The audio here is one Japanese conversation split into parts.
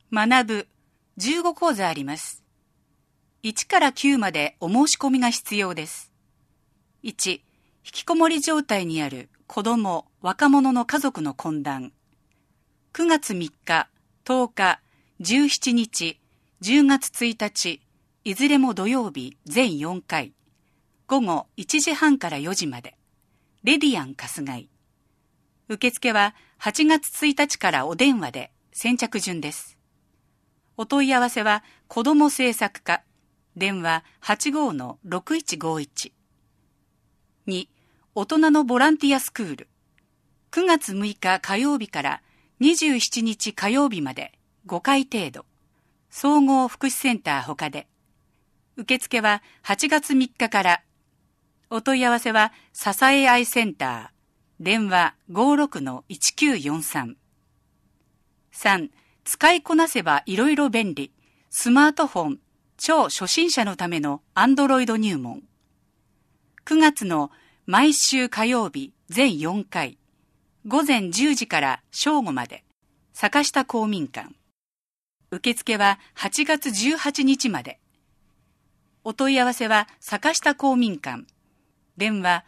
学ぶ15講座あります。1から9までお申し込みが必要です。1、引きこもり状態にある子ども・若者の家族の懇談。9月3日、10日、17日、10月1日、いずれも土曜日全4回。午後1時半から4時まで。レディアン春日井。受付は8月1日からお電話で先着順です。お問い合わせは子ども政策課。電話 85-6151。2、大人のボランティアスクール。9月6日火曜日から27日火曜日まで5回程度。総合福祉センター他で。受付は8月3日から。お問い合わせはささえあいセンター。電話 56-1943。3、使いこなせばいろいろ便利。スマートフォン、超初心者のためのアンドロイド入門。9月の毎週火曜日全4回。午前10時から正午まで。坂下公民館。受付は8月18日まで。お問い合わせは坂下公民館。電話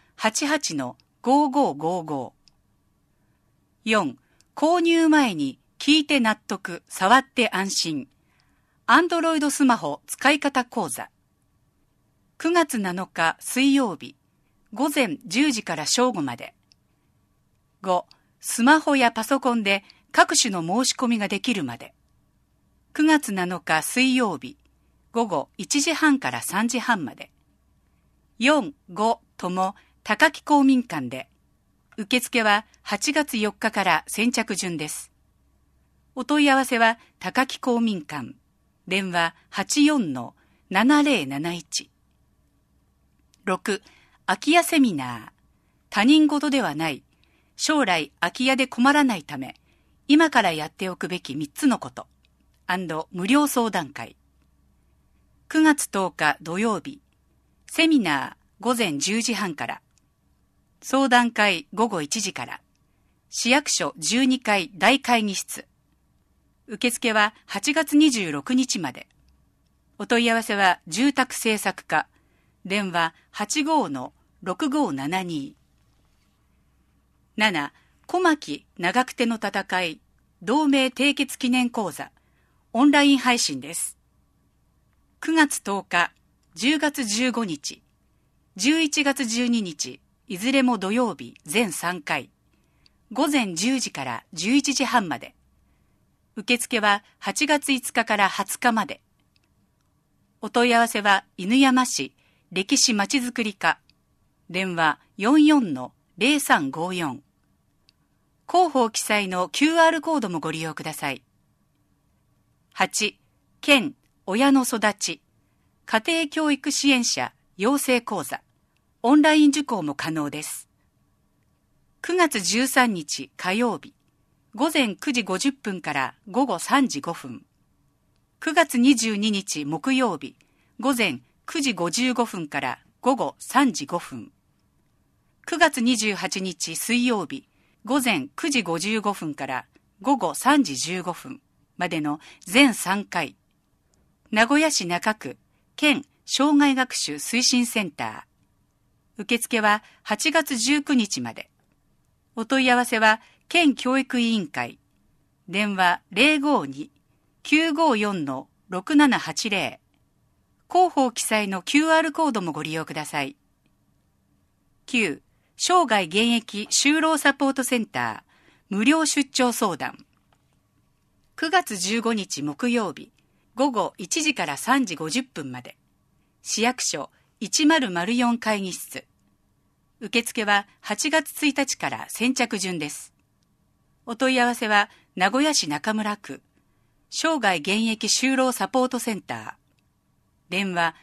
88-5555。4、購入前に聞いて納得、触って安心。アンドロイドスマホ使い方講座。9月7日水曜日、午前10時から正午まで。5、スマホやパソコンで各種の申し込みができるまで。9月7日水曜日、午後1時半から3時半まで。4、5とも高木公民館で。受付は8月4日から先着順です。お問い合わせは高木公民館。電話 84-7071。6、空き家セミナー。他人事ではない。将来空き家で困らないため、今からやっておくべき3つのこと。無料相談会。9月10日土曜日。セミナー午前10時半から。相談会午後1時から。市役所12階大会議室。受付は8月26日まで。お問い合わせは住宅政策課。電話 85-6572。7、小牧長久手の戦い。同盟締結記念講座。オンライン配信です。9月10日、10月15日、11月12日、いずれも土曜日全3回。午前10時から11時半まで。受付は8月5日から20日まで。お問い合わせは犬山市歴史まちづくり課。電話 44-0354。広報記載の QR コードもご利用ください。8、県親の育ち家庭教育支援者養成講座。オンライン受講も可能です。9月13日火曜日。午前9時50分から午後3時5分。9月22日木曜日、午前9時55分から午後3時5分。9月28日水曜日、午前9時55分から午後3時15分までの全3回。名古屋市中区県障害学習推進センター。受付は8月19日まで。お問い合わせは県教育委員会。電話 052-954-6780。広報記載の QR コードもご利用ください。9、生涯現役就労サポートセンター無料出張相談。9月15日木曜日、午後1時から3時50分まで。市役所1004会議室。受付は8月1日から先着順です。お問い合わせは名古屋市中村区生涯現役就労サポートセンター。電話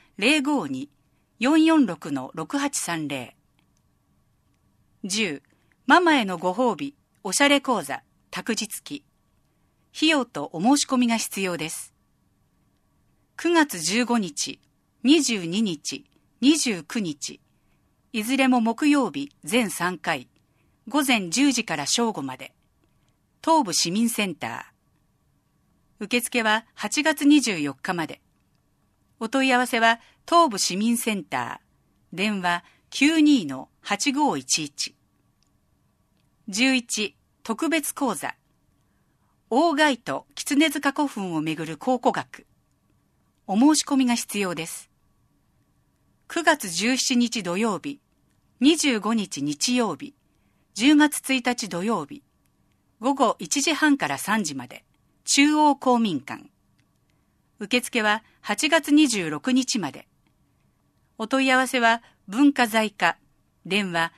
052-446-6830。10、ママへのご褒美おしゃれ講座託児付き。費用とお申し込みが必要です。9月15日、22日、29日、いずれも木曜日全3回、午前10時から正午まで。東部市民センタ受付は8月24日まで。お問い合わせは東部市民センター、電話 92-8511。11、特別講座。大貝と狐塚古墳をめぐる考古学。お申し込みが必要です。9月17日土曜日、25日日曜日、10月1日土曜日、午後1時半から3時まで、中央公民館。受付は8月26日まで。お問い合わせは文化財課、電話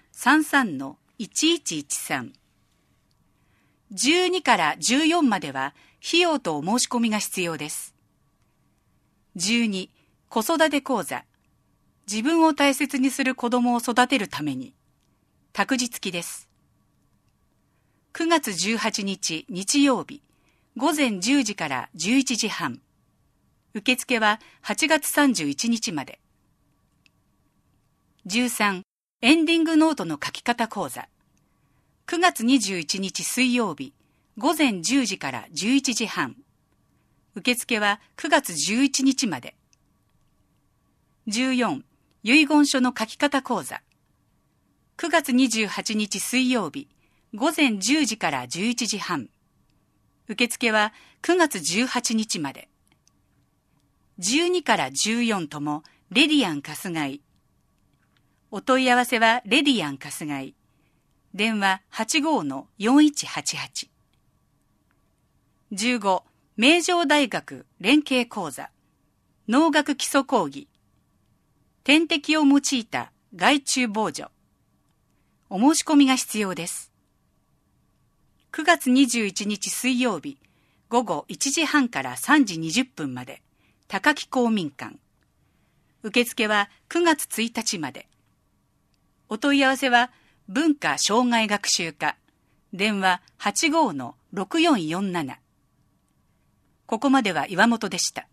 33-1113。12から14までは費用とお申し込みが必要です。12、子育て講座。自分を大切にする子供を育てるために。託児付きです。9月18日日曜日、午前10時から11時半。受付は8月31日まで。13、エンディングノートの書き方講座。9月21日水曜日、午前10時から11時半。受付は9月11日まで。14、遺言書の書き方講座。9月28日水曜日、午前10時から11時半。受付は9月18日まで。12から14ともレディアン春日井。お問い合わせはレディアン春日井。電話 85-4188。15、名城大学連携講座。農学基礎講義。点滴を用いた害虫防除。お申し込みが必要です。9月21日水曜日、午後1時半から3時20分まで、高木公民館。受付は9月1日まで。お問い合わせは文化障害学習課、電話 85-6447。ここまでは岩本でした。